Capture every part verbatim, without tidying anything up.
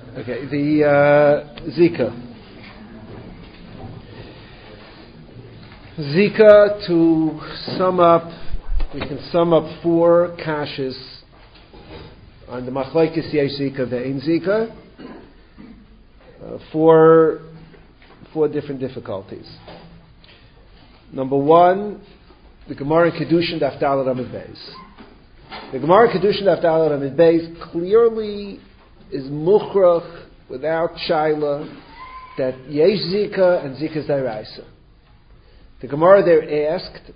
Okay, the uh, Zika. Zika, to sum up, we can sum up four kashas on the machlokes yesh Zika ve'ein Zika. Uh, four, four different difficulties. Number one, the Gemara in Kedushin Daf Daled Amud Beis. The Gemara in Kedushin Daf Daled Amud Beis clearly is mukhrach without shaila that yesh Zika and Zika Zayraisa. The Gemara there asked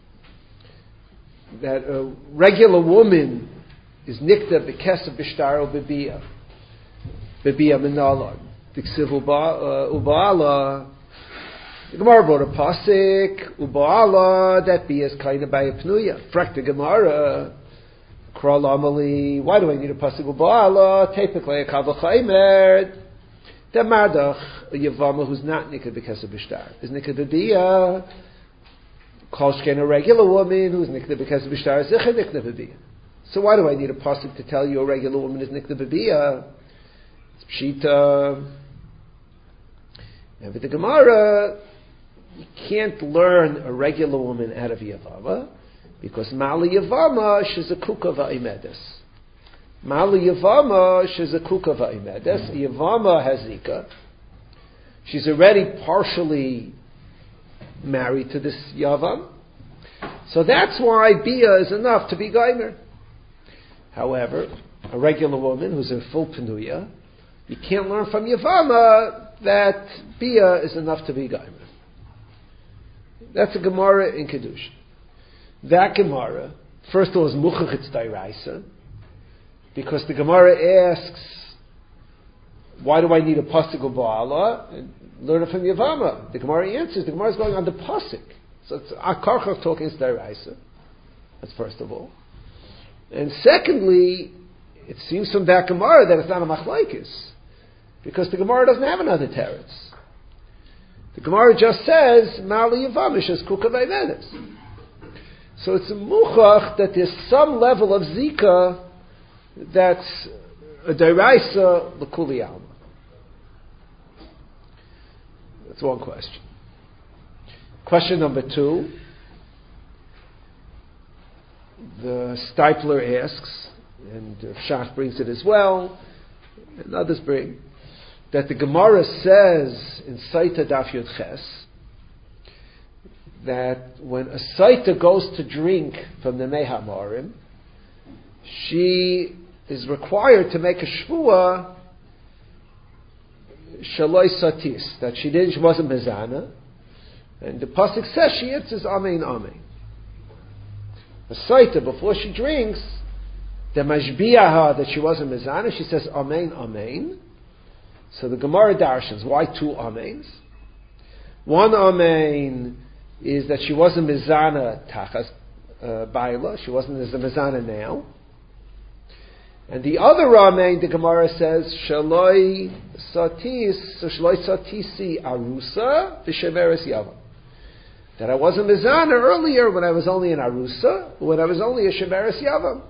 that a regular woman is nikta b'kesef b'shtar b'biyah b'biyah minalad d'ksiv uba'ala. The Gemara brought a pasuk uba'ala that biyah is kind of by a pnuya. Frak the Gemara kral amali. Why do I need a pasuk uba'ala? Typically a kavachaymer. The Mardach, a Yavama who's not Nikah because of Bishtar, is Nikah B'biyah. Kolshken, a regular woman who's Nikah because of Bishtar, is Zicha Nikah B'biyah. So why do I need a pasuk to tell you a regular woman is Nikah B'biyah? It's Pshita. And with the Gemara, you can't learn a regular woman out of Yavama, because Mali Yavama, she's a Kuka Va'imedes. Mali Yavama, she's a kuka va'imedes. Yavama has Zika. She's already partially married to this Yavam. So that's why Bia is enough to be Geimer. However, a regular woman who's in full Penuya, you can't learn from Yavama that Bia is enough to be Geimer. That's a Gemara in Kedusha. That Gemara, first of all, is Muchach It's Dairaisa. Because the Gemara asks, why do I need a pasuk of Ba'ala? And learn it from Yavama. The Gemara answers, the Gemara is going on the pasuk. So it's Akarchach talking to Daraisa. That's first of all. And secondly, it seems from that Gemara that it's not a machlokes. Because the Gemara doesn't have another teretz. The Gemara just says, Mali Yavama is Kuka Vaymedes. So it's a muchach that there's some level of Zika that's a deraisa l'kuli alma. That's one question. Question number two. The Stipler asks, and Shach brings it as well, and others bring, that the Gemara says in Saita Daf Yud Ches that when a Saita goes to drink from the Mei HaMarim, she is required to make a shvuah shaloi satis, that she didn't, she wasn't mezana, and the pasuk says she answers amen amen. A saita before she drinks, the mashbiyaha that she wasn't mezana, she says amen amen. So the Gemara darshans, why two amens? One amen is that she wasn't mezana tachas uh, baila, she wasn't as a mezana now. And the other Ramein, the Gemara says, Shaloi satis, Shaloi satisi arusa, v'shemeres yavam. That I wasn't mizana earlier when I was only an arusa, when I was only a shemeres yavam.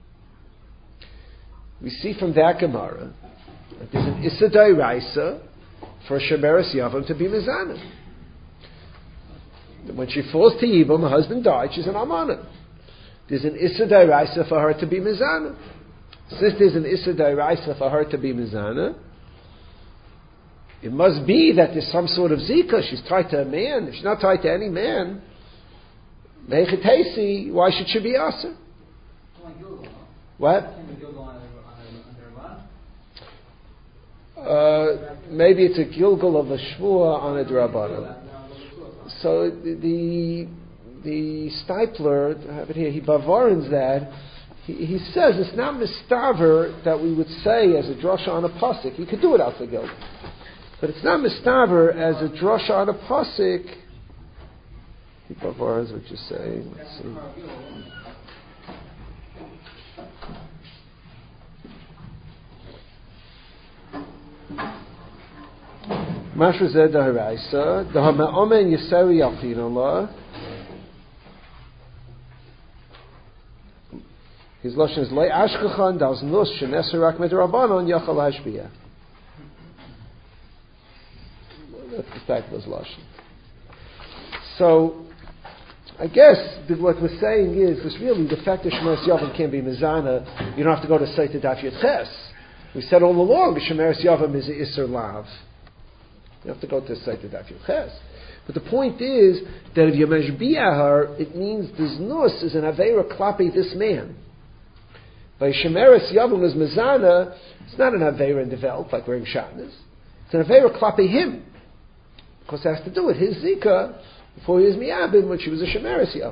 We see from that Gemara that there's an issa dairaisa for a shemeres yavam to be mizana. When she falls to Yibam, her husband died, she's an amana. There's an issa dairaisa for her to be mizana. Since there's an Issa Dairaisa for her to be Mizana, it must be that there's some sort of Zika. She's tied to a man. If she's not tied to any man, why should she be Asa? What? Uh, maybe it's a Gilgal of a Shvua on a Drabana. So the the Stipler, I have it here, he bavarins that. He, he says it's not mistaver that we would say as a drasha on a pasuk. You could do it out the guild, but it's not mistaver as a drasha on a pasuk. Bavar is what you're saying. Let's see. Mashra zed daharaisa dahama omen yisari yalchin Allah. His lashon is lei ashkachan das nus shenesarak medrabanon yachal hashbiyah. That's the Steipler's lashon. So, I guess that what we're saying is, is really the fact that Shemeres Yavam can't be Mizana, you don't have to go to Saita Daf Yetches. We said all along that Shemeres Yavam is a Isser Lav. You have to go to Saita Daf Yetches. But the point is that if you meshbiah her, it means this nus is an Aveira Klape this man. By Shemeres Yavam is Mizana, it's not an Aveira in the Welt, like wearing Shatnez. It's an Aveira Klape him. Because it has to do with his Zika before he was Miyabin when she was a Shemeres Yavam.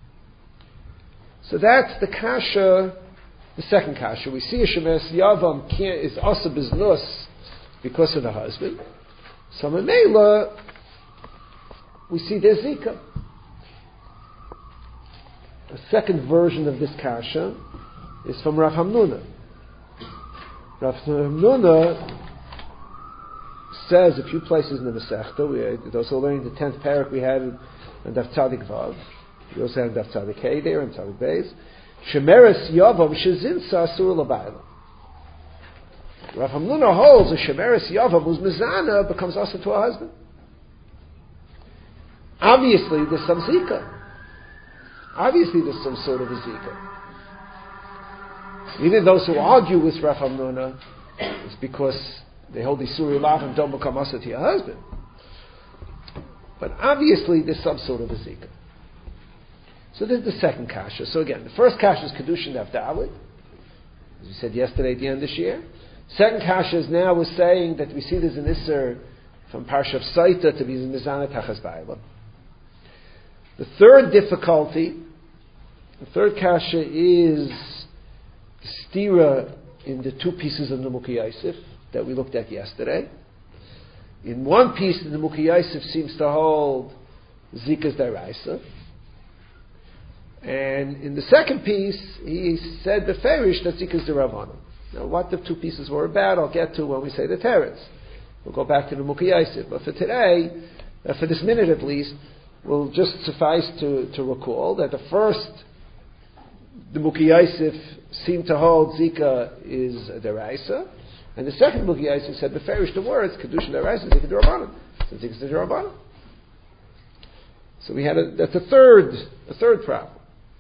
So that's the Kasha, the second Kasha. We see a Shemeres Yavam can't, is also biznus because of the husband. So Mamela, we see their Zika. The second version of this Kasha is from Rav Hamnuna. Rav Hamnuna says a few places in the Masechta. We those who are learning the tenth parak we had in Daf Tzadik Vav. We also had Daf Tzadik Hey there and Tzadik Beis. Shemeres Yavam shezinsa asur l'bayla. Rav Hamnuna holds a Shemeres Yavam whose mizana becomes also to her husband. Obviously, there's some zika. Obviously, there's some sort of a zika. Even those who argue with Rav Hamnuna, it's because they hold the Isuri Lav and don't become asa to your husband. But obviously, there's some sort of a zika. So this is the second kasha. So again, the first kasha is Kedushin Daf Daled, as we said yesterday at the end of this year. Second kasha is now we're saying that we see there's an Isser from Parsha Saita to be Mizana Tachas Ba'ila. The third difficulty, the third kasha is the stira in the two pieces of the Mukhi Yosef that we looked at yesterday. In one piece, the Mukhi Yosef seems to hold Zika's Daraisa. And in the second piece, he said Beferish that Zika's Derabanan. Now, what the two pieces were about, I'll get to when we say the Teretz. We'll go back to the Mukhi Yosef. But for today, uh, for this minute at least, we'll just suffice to, to recall that the first, the Mukhi Yosef seemed to hold Zika is a Deraisa. And the second Mukhi Yosef said, Beferish the words, Kedushin Deraisa, Zika Derabanan. So Zika's Derabanan. So we had a, that's a third, a third problem.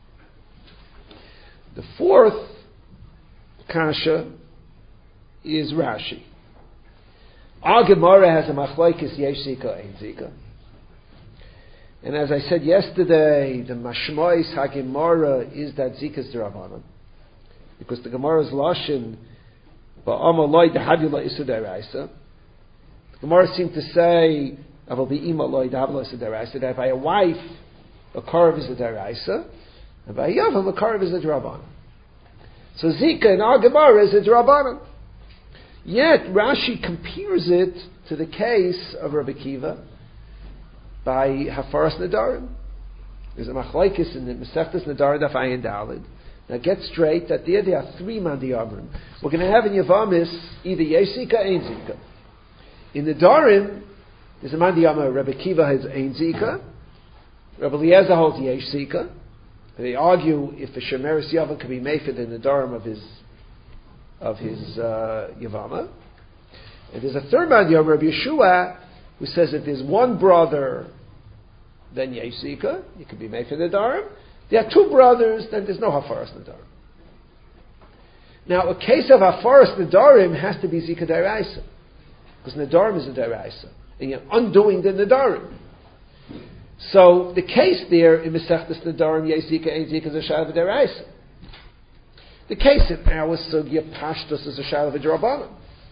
The fourth kasha is Rashi. Our Gemara has a machlokes yesh zika ein zika. And as I said yesterday, the mashmois ha-Gemara is that zika's derabanan, because the Gemara's lashon ba'ama loy dehavila isu deraisa. The Gemara seemed to say aval be'ima loy dehavila isu deraisa, that by a wife a korv is a deraisa, and by a yavam a korv is a derabanan. So zika in our Gemara is a derabanan. Yet Rashi compares it to the case of Rabbi Kiva by Hafaras Nadarim. There's a machlokes in the Masechtas Nadarim Daf Ayin Daled. Now get straight that there there are three mandiyamrim. We're going to have in Yavamis either yesh zika or ein zika. In the Darim, there's a mandiyamah Rabbi Kiva has ein zika. Rabbi Eliezer holds yesh zika. They argue if a Shemeres Yavam can be mefid in the Darim of his of his uh, Yavama. And there's a third man, Rabbi Yeshua, who says if there's one brother, then yesh zika, you can be made for the Darim. There are two brothers, then there's no Hafaras Nadarim. Now, a case of Hafaras Nadarim has to be Zika Daraisa, because Nadarim is a Daraisa, and you're undoing the Nadarim. So the case there in Masechtas Nadarim, yesh zika, ein zika is a Shal of Daraisa. The case in our Sugya Pashtus is a Shal of Derabanan.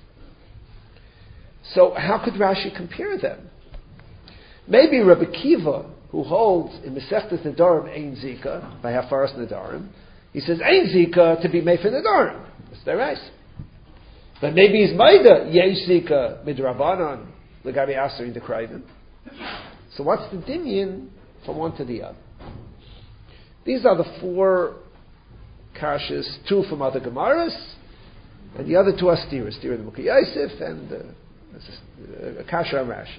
So how could Rashi compare them? Maybe Rabbi Kiva, who holds in Masechtas Nadarim ein zika by Hafaras Nadarim, he says ein zika to be made for Nadarim. That's their right. But maybe he's maida yesh zika midrabanan legabi aser in the Krayvim. So what's the dinyan from one to the other? These are the four kashas, two from other Gemaras, and the other two are stiras, stira the Mukhi Yosef and uh, a kasha and Rashi.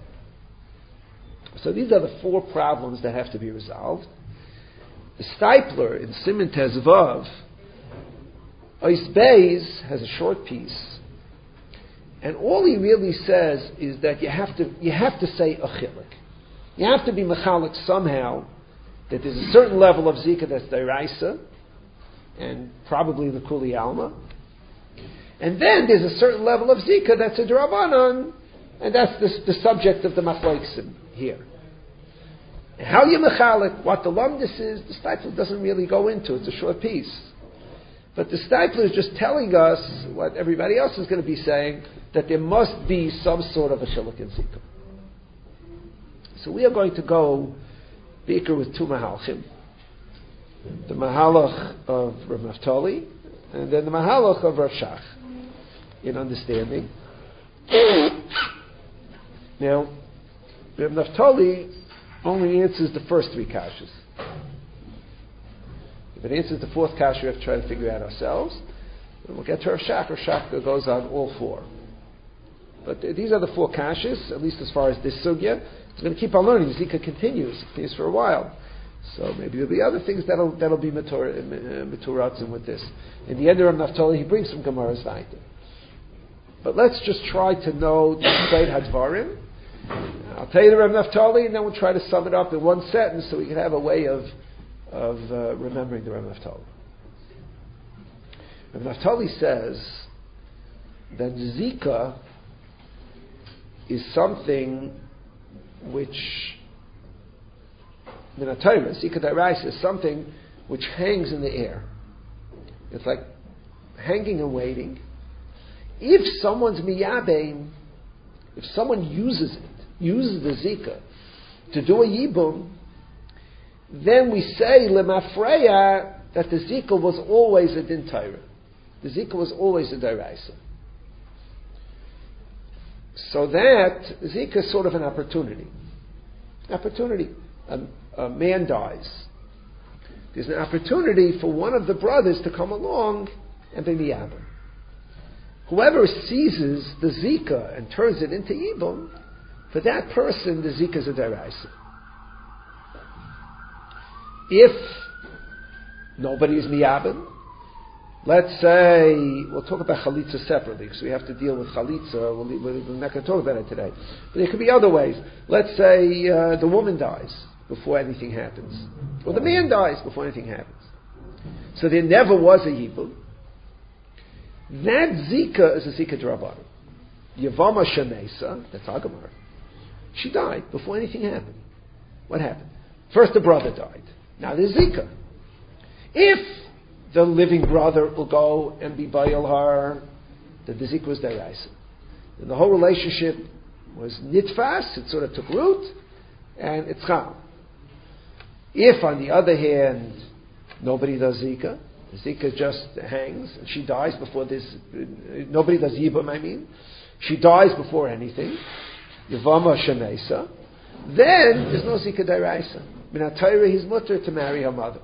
So these are the four problems that have to be resolved. The Steipler in Siman Tezvav, Ois Beis has a short piece, And all he really says is that you have to you have to say a chilik. You have to be mechalik somehow that there's a certain level of zika that's deraisa, and probably the kuli alma. And then there's a certain level of zika that's a drabanan, and that's the, the subject of the machloksim here. And how you mechalik, what the lumdis is, the Steipler doesn't really go into. It's a short piece. But the Steipler is just telling us what everybody else is going to be saying, that there must be some sort of a chilik in zika. So we are going to go Beker with two mahalchim. The mahalach of Rav Naftali, and then the mahalach of Rav Shach, in understanding. Now, Rav Naftali only answers the first three kashas. If it answers the fourth kasha, we have to try to figure out ourselves. And we'll get to Rav Shach. Rav Shach goes on all four. But these are the four kashas, at least as far as this sugya. It's going to keep on learning. Zika continues. It continues for a while. So maybe there'll be other things that'll that'll be maturatzim with this. In the end of Rav Naftali, he brings some Gemara's weiter. But let's just try to know the Tzeit Hadvarim. I'll tell you the Rav Naftali, and then we'll try to sum it up in one sentence so we can have a way of of uh, remembering the Rav Naftali. Rav Naftali says that Zika is something which Minatayra, Zika Daraisa, is something which hangs in the air. It's like hanging and waiting. If someone's miyabein, if someone uses it, uses the Zika to do a yibum, then we say lemafreya that the Zika was always a din Torah. The Zika was always a Daraisa. So that Zika is sort of an opportunity. Opportunity. A, a man dies. There's an opportunity for one of the brothers to come along and be miyabim. Whoever seizes the Zika and turns it into Yibum, for that person the Zika is a deraisa. If nobody is miyabim, let's say, we'll talk about chalitza separately, because we have to deal with chalitza. We'll, we're not going to talk about it today. But there could be other ways. Let's say uh, the woman dies before anything happens. Or the man dies before anything happens. So there never was a yibum. That zika is a zika d'Rabbanan. Yavama Shanesa, that's Agamar. She died before anything happened. What happened? First the brother died. Now there's zika. If the living brother will go and be bayil her, that the zik was deraisa. And the whole relationship was nitfas, it sort of took root, and it's chal. If, on the other hand, nobody does zika, the zika just hangs, and she dies before this, nobody does yibum, I mean, she dies before anything, yavama shenesa, then there's no zika deraisa. Minat Torah, he's mutter to marry her mother.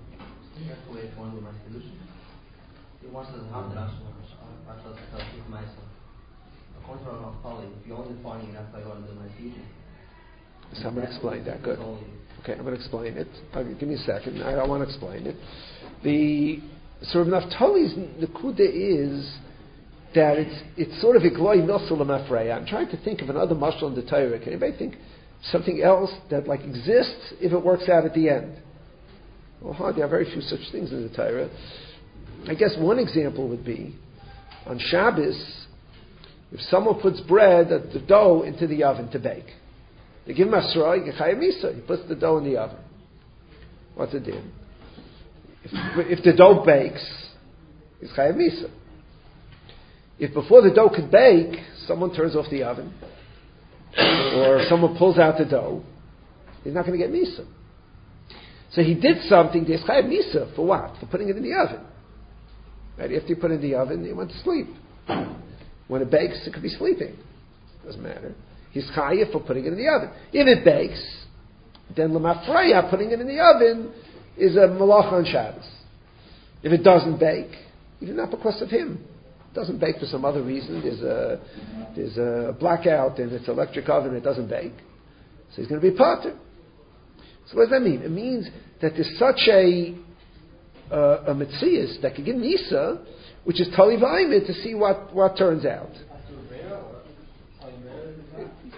So I'm going to explain that. Good. Okay, I'm going to explain it. Okay, give me a second. I, I want to explain it. The sort of Naftali's nekuda is that it's it's sort of igloi milsul l'mafreya. I'm trying to think of another mashal in the Torah. Can anybody think something else that like exists if it works out at the end? Well, hard. There are very few such things in the Torah. I guess one example would be on Shabbos, if someone puts bread, the dough into the oven to bake. They give him asra, you get chayav misa. He puts the dough in the oven. What's it din? If, if the dough bakes, it's chayav misa. If before the dough could bake, someone turns off the oven, or someone pulls out the dough, he's not going to get misa. So he did something, there's chayav misa, for what? For putting it in the oven. Right? After you put it in the oven, you went to sleep. When it bakes, it could be sleeping. Doesn't matter. He's chayav for putting it in the oven. If it bakes, then lemafreya, putting it in the oven, is a malacha on Shabbos. If it doesn't bake, even not because of him, it doesn't bake for some other reason. There's a there's a blackout in its electric oven. It doesn't bake, so he's going to be potter. So what does that mean? It means that there's such a uh, a metzias that can give misa, which is tali v'ayimid to see what, what turns out.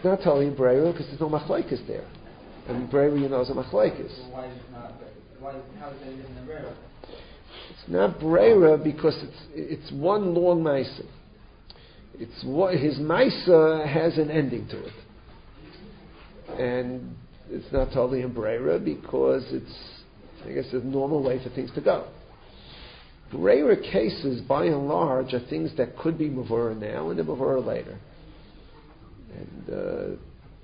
It's not totally in Breira because there's no machlokes there. And Breira, you know, is a machlokes. Well, why is it not? Why? How is it in the Breira? It's not Breira because it's it's one long Maisa. It's what his Maisa has an ending to it, and it's not totally in Breira because it's, I guess, a normal way for things to go. Breira cases, by and large, are things that could be Mavura now and they're Mavura later. And uh,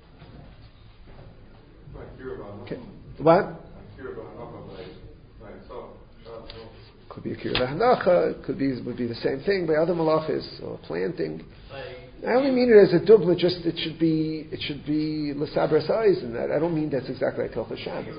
okay. What? Could be a kira hanacha. Could be would be the same thing by other malachis or planting. I only mean it as a dubla. Just it should be it should be l'sabras eyes, and that I don't mean that's exactly like Hilchos Shabbos.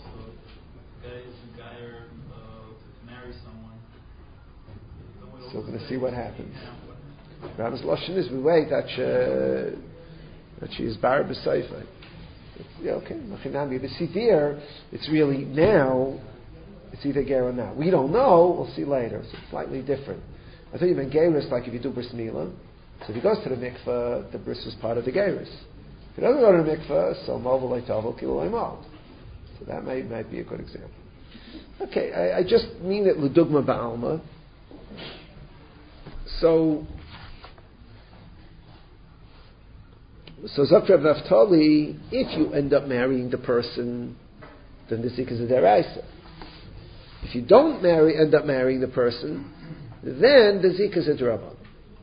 So we're going to see what happens. Rabbi's lashon is we wait that she, that she is bar b'seifa. Yeah, okay. Machinami. The sidir, it's really now. It's either ger or not. We don't know. We'll see later. So it's slightly different. I thought you meant gerus like if you do bris milah. So if he goes to the mikveh, the bris was part of the gerus. If he doesn't go to the mikveh, so mobile leitavo kilo mal. So that might might be a good example. Okay, I, I just mean it l'dugma ba'alma. So, so Zakr Naftali, if you end up marrying the person, then the zik is a deraisa. If you don't marry, end up marrying the person, then the zik is a drabban.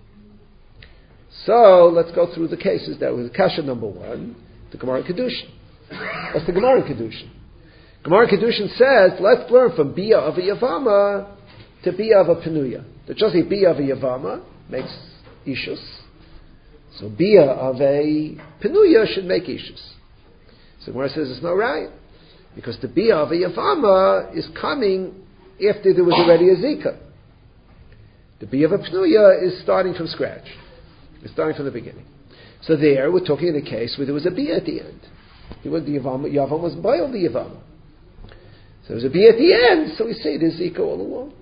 So let's go through the cases. That was kasha number one, the Gemara Kedushin. What's the Gemara Kedushin? Gemara Kedushin says, let's learn from Bia of a Yavama to Bia of a Penuya. The just a Bia of a Yavama makes Ishus. So Bia of a Penuya should make Ishus. So Gemara says it's not right. Because the Bia of a Yavama is coming after there was already a Zika. The Bia of a Penuya is starting from scratch. It's starting from the beginning. So there, we're talking in a case where there was a Bia at the end. He went the Yavama, Yavam was boiled the Yavama. So there was a Bia at the end, so we say there's Zika all along.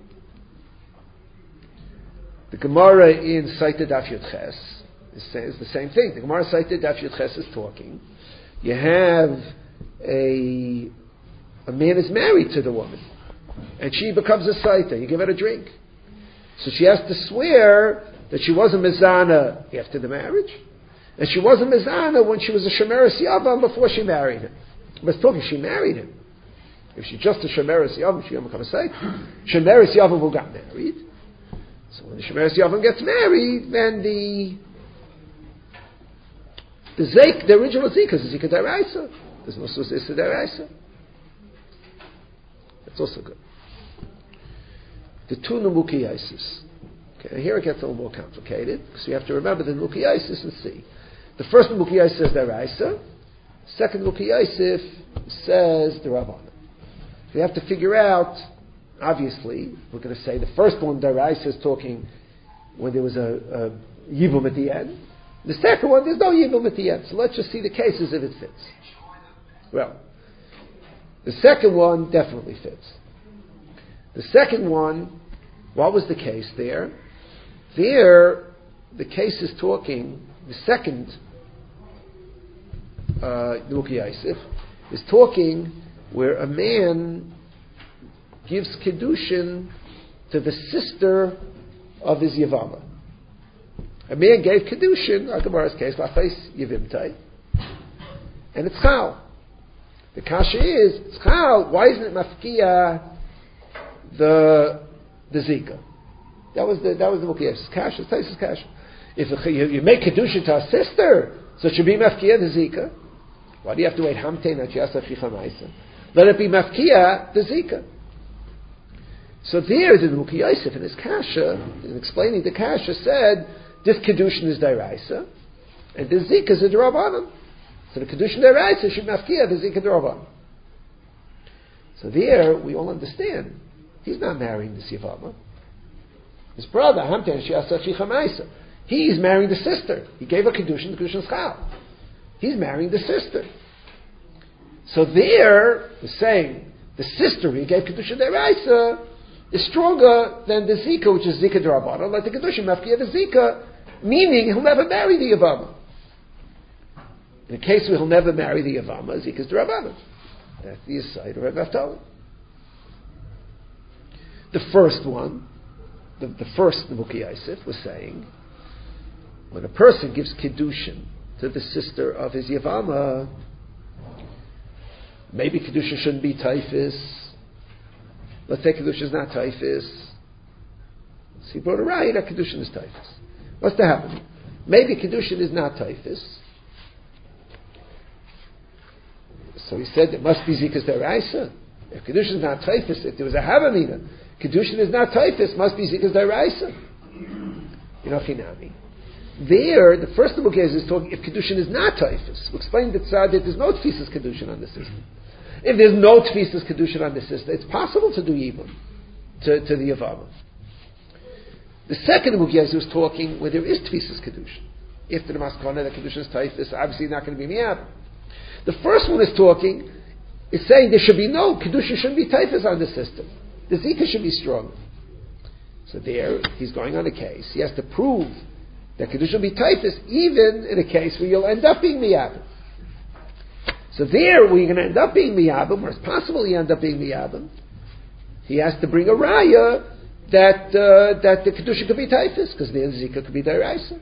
The Gemara in Saita Daf Yud Ches is the same thing. The Gemara Saita Daf Yud Ches is talking. You have a a man is married to the woman, and she becomes a Saita. You give her a drink. So she has to swear that she wasn't Mizana after the marriage, and she wasn't Mizana when she was a Shemeres Yavam before she married him. But talking, she married him. If she's just a Shemeres Yavam, she won't become a Saita. Shemeres Yavam who got married. So when the Shemeres Yavam gets married, then the the Zik, the original Zika is Zika Daraisa. There's no Zika Daraisa. That's also good. The two Numukiyaisis. Okay, here it gets a little more complicated, because you have to remember the Numukiyaisis and see. The first Numukiyaisis says Daraisa. Second Numukiyaisis says the Rabbanan. We have to figure out. Obviously, we're going to say the first one, Daraisa, is talking when there was a, a Yibum at the end. The second one, there's no Yibum at the end. So let's just see the cases if it fits. Well, the second one definitely fits. The second one, what was the case there? There, the case is talking, the second Nuki uh, Yosef is talking where a man gives Kedushin to the sister of his Yavama. A man gave Kedushin, Gemara's case, Lachais Yavimtai, and it's Chal. The Kasha is, it's Chal, why isn't it Mafkia the the Zika? That was the that was the Mukiyas. Kasha, it's Kasha. If you, you make Kedushin to a sister, so it should be Mafkia the Zika. Why do you have to wait Hamtein at Yasa Chicha Maisa? Let it be Mafkia the Zika. So there, the Nuki Yosef in his Kasha, in explaining the Kasha, said this Kedushin is Dairaisa, and the Zika is a Darabanan. So the Kedushin Dairaisa should Mafkia the Zika Darabanan. So there, we all understand, he's not marrying this Yavama. His brother, Hamten Shiasa Chichamaisa, he's marrying the sister. He gave a Kedushin, the Kedushin Schal. He's marrying the sister. So there, the saying, the sister he gave Kedushin Dairaisa is stronger than the Zika, which is Zika D'Rabbanan, like the Kedushin Mafkia the Zika, meaning he'll never marry the Yavama. In the case where he'll never marry the Yavama, Zikas D'Rabbanan. That's the aside of Reb Naftali. The first one, the, the first Muki Yosef was saying, when a person gives Kiddushin to the sister of his Yavama, maybe Kiddushin shouldn't be Taifis. Let's say Kiddushin is not Taifis. So he brought a right that Kiddushin is Taifis. What's to happen? Maybe Kiddushin is not Taifis. So he said it must be Zikas D'Oraisa. If Kiddushin is not Taifis, if there was a Havamina, Kiddushin is not Taifis, must be Zikas D'Oraisa. You know, Chinami. There, the first of the case is talking if Kiddushin is not Taifis. We'll explain that that there's no Tfisas Kiddushin on the system. If there's no Tfisas Kiddushin on the system, it's possible to do Yibum to, to the Yavama. The second of the case was talking where there is Tfisas Kiddushin. If the Maskana, the Kiddushin is Taifis, obviously not going to be Miyab. The first one is talking, is saying there should be no, Kiddushin shouldn't be Taifis on the system. The Zika should be stronger. So there, he's going on a case. He has to prove that Kiddushin will be Taifis, even in a case where you'll end up being Miyabim. So there, where you're going to end up being Miyabim, or it's possible you end up being Miyabim, he has to bring a Raya that uh, that the Kiddushin could be Taifis, because the Zika could be D'Oraisa.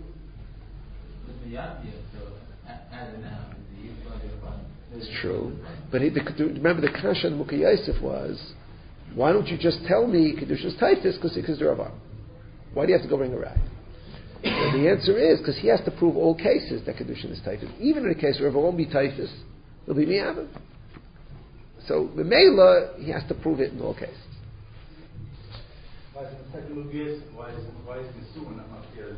It's true. But he, the, remember the Kasha and Muki Yosef was, why don't you just tell me Kiddushin is Taifis, because it's Rav? Why do you have to go bring a Raya? So the answer is because he has to prove all cases that Kiddushin is Taifis. Even in a case where it won't be Taifis, it'll be Miyabim. So the Mela, he has to prove it in all cases. Why is the second Lugias, why is why is the Suan not Mafia?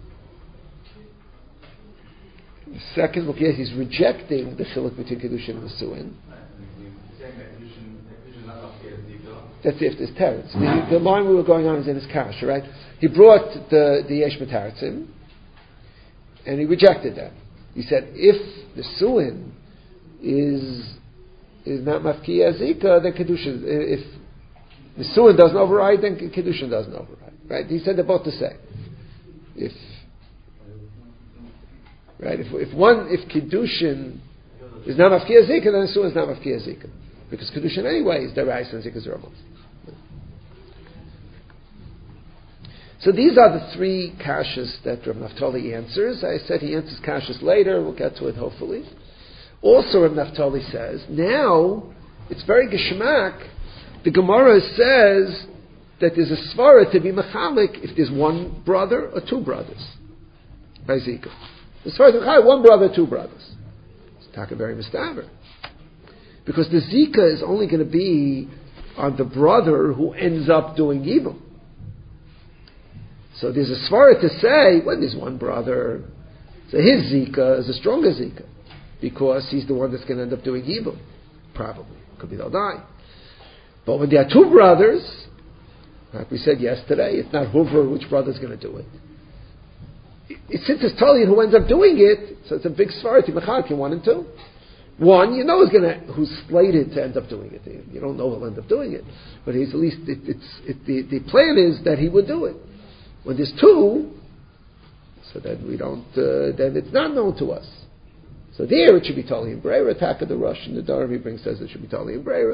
The second Lugias, he's rejecting the chiluk between Kiddushin and the Suan. That's if there's teretz. The, the line we were going on is in his kasha, right? He brought the the yesh metaretzim, and he rejected that. He said, if the suin is is not mafkiya zika, then kedushin. If the suin doesn't override, then kedushin doesn't override. Right? He said they're both the same. If right, if if one if kedushin is not mafkiya zika, then the suin is not mafkiya zika. Because Kedushin anyway is D'Oraisa and Zikas Ramos. So these are the three kashas that Rav Naftali answers. I said he answers kashas later. We'll get to it hopefully. Also Rav Naftali says, now, it's very geschmack. The Gemara says that there's a svara to be mechalik if there's one brother or two brothers. By Zika. The svara to be one brother, two brothers. It's taka very mistaver. Because the Zika is only going to be on the brother who ends up doing evil. So there's a svara to say, when there's one brother, so his Zika is a stronger Zika. Because he's the one that's going to end up doing evil. Probably. Could be they'll die. But when there are two brothers, like we said yesterday, it's not Hoover which brother's going to do it. it since it's Talian who ends up doing it, so it's a big svara to Mechalik, one and two. One, you know, is going to who's slated to end up doing it. You don't know who'll end up doing it, but he's at least it, it's it, the the plan is that he would do it. When there's two, so then we don't. Uh, then it's not known to us. So there it should be Tali and Brera. Attack of the Rush and the Darby brings says it should be Tali and Brera.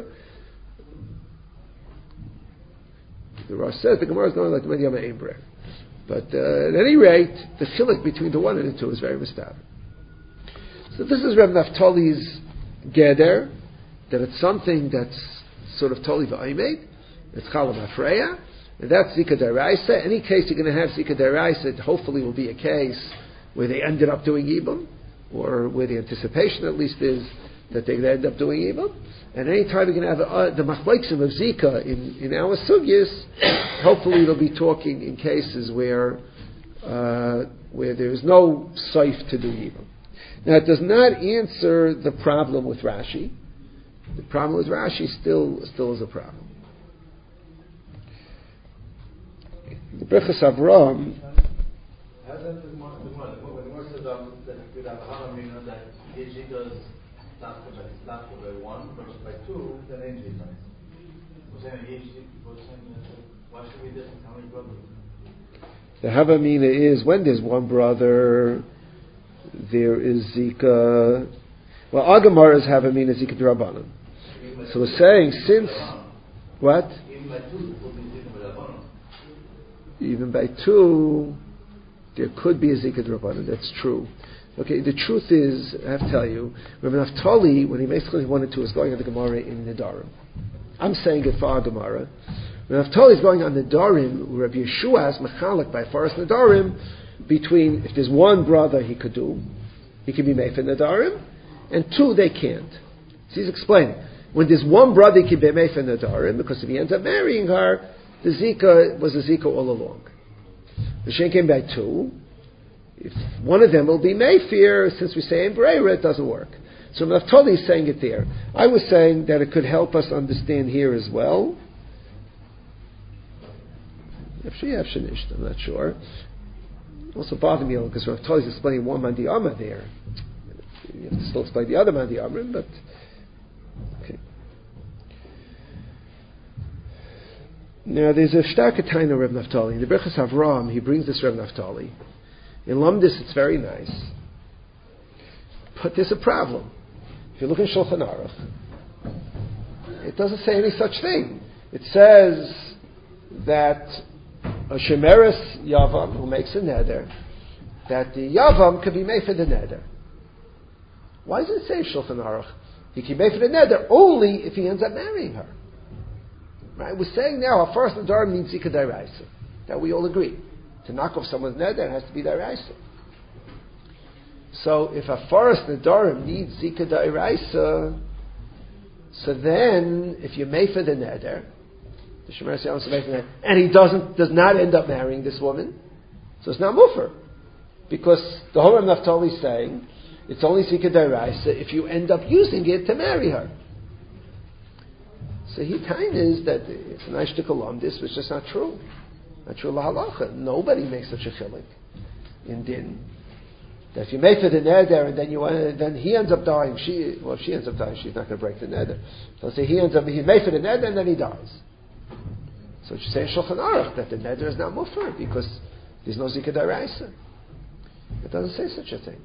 The Rush says the Gemara is going like the Medyama Ein Brera. But uh, at any rate, the chiluk between the one and the two is very mistaken. So this is Reb Naftali's geder, that it's something that's sort of totally v'aymed, it's chalam afreya, and that's Zika D'Oraisa. Any case you're going to have Zika D'Oraisa, it hopefully will be a case where they ended up doing Ibum, or where the anticipation at least is that they're going to end up doing Ibum. And any time you're going to have uh, the machleksim of Zika in, in our sugyas, hopefully it'll be talking in cases where uh, where there is no saif to do Ibum. Now, it does not answer the problem with Rashi. The problem with Rashi still still is a problem. The Brechas Avram. The Havamina is when there's one brother. there is Zika. Well, our Gemaras have a mean as Zika D'Rabbanan. So we're saying since what? Even by two, there could be a Zika D'Rabbanan. That's true. Okay, the truth is, I have to tell you, Rabbi Naftali, when he basically wanted to, was going on the Gemara in Nedarim. I'm saying it for our Gemara. Rabbi Naftali is going on Nedarim, where Rabbi Yeshua has Mechalik by Forest Nedarim, between, if there's one brother he could do, he can be made for Nedarim, and two, they can't. So he's explaining. When there's one brother he can be made for Nedarim, because if he ends up marrying her, the Zika was a Zika all along. The Shen came by two. If one of them will be Mayfair, since we say in Breira, it doesn't work. So Naftali is saying it there. I was saying that it could help us understand here as well. I'm not sure. Also bothered me a little because Naftali is explaining one Mandi Amma there. You have to still explain the other Mandi Amrim, but okay. Now there's a starke Taina Reb Naftali. In the Berachas Avram, he brings this Reb Naftali. In Lumdis, it's very nice. But there's a problem. If you look in Shulchan Aruch, it doesn't say any such thing. It says that a Shemeres Yavam, who makes a neder, that the Yavam can be made for the neder. Why does it say Shulchan Aruch? He can be made for the neder only if he ends up marrying her. Right? We're saying now, our first Nadarim means Zika D'Oraisa. That we all agree. To knock off someone's neder, it has to be D'Oraisa. So if a forest Nadarim needs Zika D'Oraisa, so then if you may for the neder, the Shemer Siyam made for the neder, and he doesn't, does not end up marrying this woman, so it's not mufer. Because the whole Ram Naftali is saying, it's only Zika D'Oraisa if you end up using it to marry her. So he kind is that it's a nice shtickle this, which is just not true. Not true lahalacha. Nobody makes such a chilik in din. That if you make for the neder and then you uh, then he ends up dying, she well if she ends up dying, she's not going to break the neder. So say he ends up he made for the neder and then he dies. So you say in Shulchan Aruch that the neder is not mufar because there's no zika d'oraisa. It doesn't say such a thing.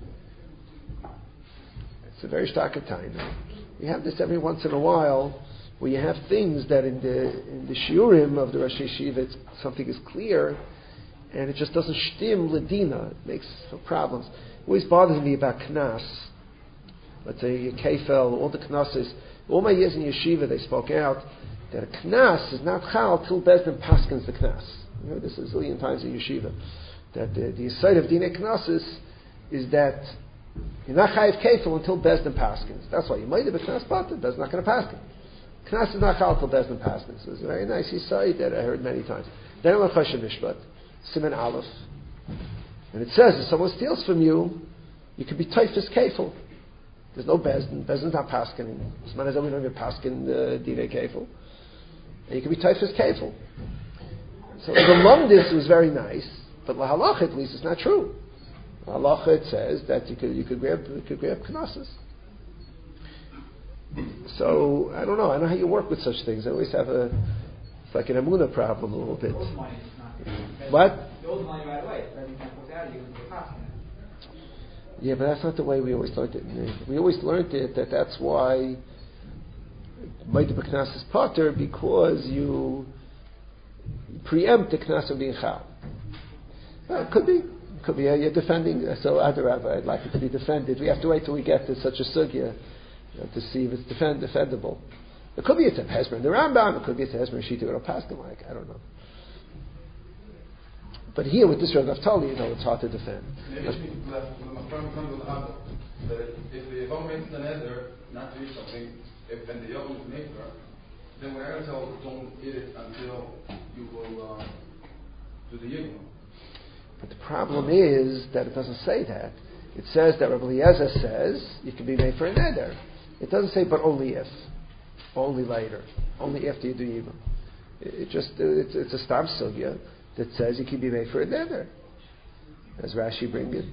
It's a very stark time. We have this every once in a while. Where you have things that in the in the shiurim of the Rosh Yeshiva, something is clear, and it just doesn't shtim ledina. It makes some problems. It always bothers me about knas. Let's say kefel, all the knasses. All my years in yeshiva, they spoke out that a knas is not chal till Bezdin paskins the knas. You know, this is a zillion times in yeshiva. That the, the side of dina knasses is that you're not chayiv kefel until Bezdin paskins. That's why you might have a knas pater, Bezdin's not going to paskin. Knas is not chal till Bezdin paskins. It's a very nice side that I heard many times. Then on Choshen Mishpat, Siman Aleph, and it says if someone steals from you, you could be typhus kefil. There's no Bezdin. Bezdin's not paskin. As many as we don't even paskin the dinei kefil, and you could be typhus kefil. So the lumdis was very nice, but lahalacha at least it's not true. Halacha it says that you could you could grab you could grab knesses. So I don't know. I don't know how you work with such things. I always have a it's like an amuna problem a little bit. What? Yeah, but that's not the way we always learned it. We always learned it that that's why Maita B'Knas is potter because you preempt the Knas of being Chal. Well, it could be. It could be. Uh, you're defending. Uh, so Adarabah, I'd like it to be defended. We have to wait till we get to such a sugya you know, to see if it's defend, defendable. It could be it's a Hezbollah in the Rambam. It could be it's a Hezbollah Shita or a Paskin like. I don't know. But here with this Rav Naftali, you know, it's hard to defend. Maybe it's if the Yavam makes the nether not to eat something, if and the Yavam is maker, then we're going to tell don't eat it until you will uh, do the Yigma. But the problem is that it doesn't say that. It says that Rabbi Eliezer says you can be made for a neder. It doesn't say but only if, only later, only after you do Yigma. It, it just it's, it's a stam sugya that says you can be made for a neder, as Rashi brings it.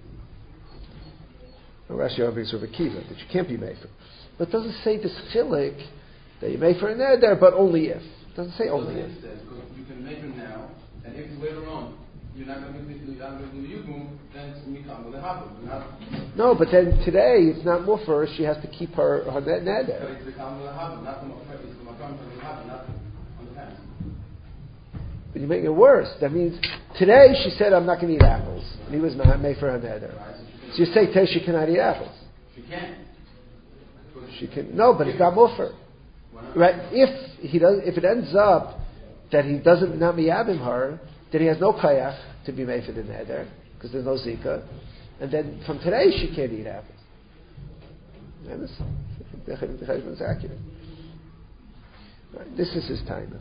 Or Rashi brings Rabbi Akiva that you can't be made for. But it doesn't say this chilik that you made for a neder, but only if. It doesn't say only if. Says, you can make it now, and if later on you're not going to do you're not going to do Yigum, then mikam lehavu, not. No, but then today it's not mufer. She has to keep her her net But neder. it's mikam lehavu, not the makam, it's the makam lehavu, not on the pants. But you make it worse. That means today she said, "I'm not going to eat apples." And he was made for her neder. So you say today she cannot eat apples. She can. She can. No, but it's not mufer. Right? If he does, if it ends up that he doesn't not miyabim her, then he has no kayach to be made for the neder because there's no zika, and then from today she can't eat apples. And this, the cheshbon is accurate. Right, this is his time.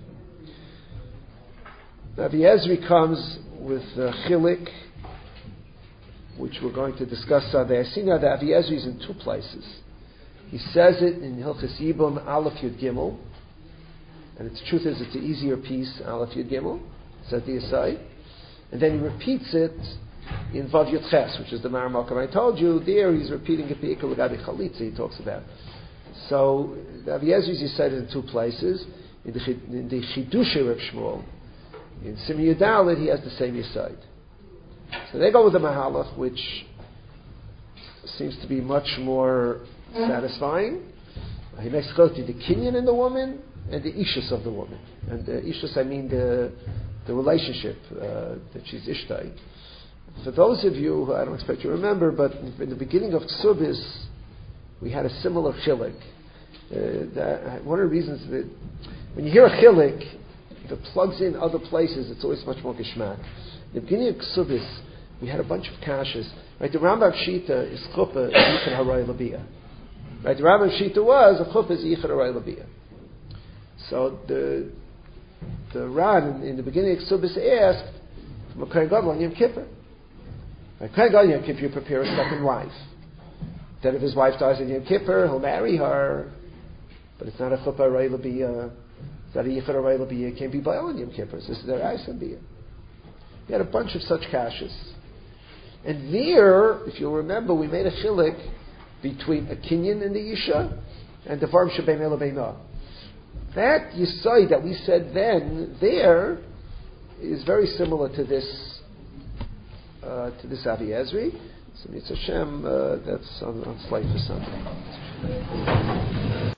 Now the Ezri comes with uh, chilik, which we're going to discuss Sunday. I see now that Avi Ezri is in two places. He says it in Hilchas Yibum Aleph Yud Gimel, and the truth is it's an easier piece, Aleph Yud Gimel, says the aside, and then he repeats it in Vav Yud Ches, which is the Maramokam. I told you there he's repeating it Be'ikar L'Gabi Chalitza. He talks about. So the Avi Ezri he said it in two places. In the in the Chidushay Reb Shmuel, in Simi Yudalit he has the same aside. So they go with the Mahalach, which seems to be much more satisfying. He makes close to the kinyan in the woman and the ishus of the woman. And the ishus, I mean the the relationship uh, that she's ishtai. For those of you who I don't expect you to remember, but in the beginning of Ksubis, we had a similar chilik. Uh, that, one of the reasons that when you hear a chilik, if it plugs in other places, it's always much more geshmak. In the beginning of Ksubis, we had a bunch of kashas. Right, the Rambam Shita is chuppah yichud haray labiyah. Right, the Rambam Shita was a chuppah is yichud haray labiyah. So the the Ran in the beginning of Ksubis asked from a Kohen Gadol on Yom Kippur. Right, Kohen Gadol on Yom Kippur, you prepare a second wife. Then if his wife dies on Yom Kippur, he'll marry her, but it's not a chuppah haray labiyah. It's not a yichud haray labiyah. It can't be baal on Yom Kippur. So this is their Eis Labiyah. We had a bunch of such kashas. And there, if you'll remember, we made a chilik between a kinyan and the isha and the farm shebein ela beina. That yisai that we said then there is very similar to this uh, to this Avi Ezri. So it's Hashem uh, that's on, on slide for Sunday.